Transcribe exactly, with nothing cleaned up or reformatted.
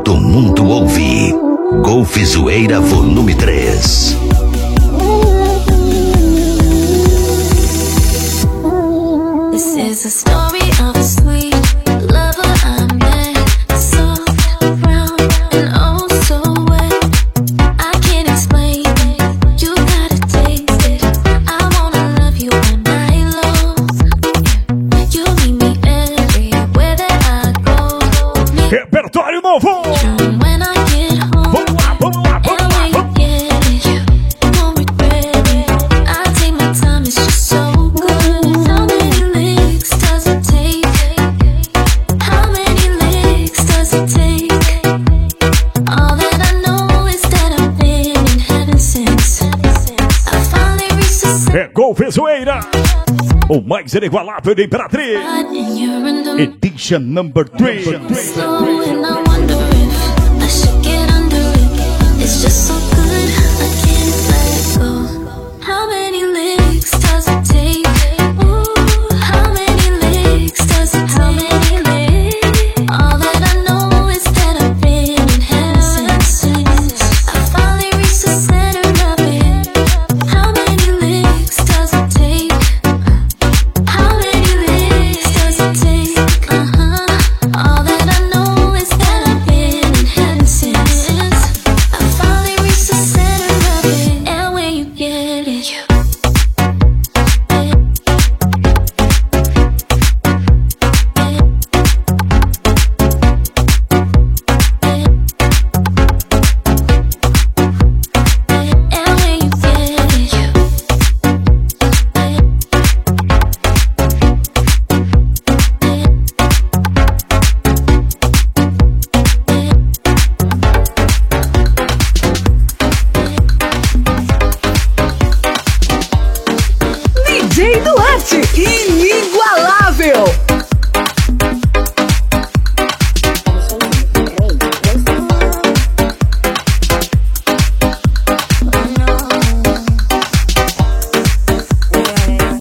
todo mundo ouve. Golf Zoeira Volume três. This is a story of a sweet lover I met, soft, round, and oh so wet. I can't explain it, you gotta taste it. I wanna love you all night long. You meet me everywhere that I go. Repertório novo! When I get home, Vamos lá, vamos lá, vamos lá, and when you get it, you won't regret it. I take my time, it's just so good. How many licks does it take? How many licks does it take? All that I know is that I've been in heaven since I finally reached the É Golf Zoeira, o mais inigualável de Imperatriz. side, and you're in the Edition number three. slow, and I wonder if I should get under it. It's just so good, I can't let it go. How many licks does it take? Ooh, how many licks does it take? How many licks? All that I know is that I've been in heaven since I finally reached the center of it. How many licks does it take? How many licks does it take? Uh-huh. All that I know is that I've been in heaven since I finally reached the center of it. And when you get it, you and when you get it, you D J Duarte, inigualável.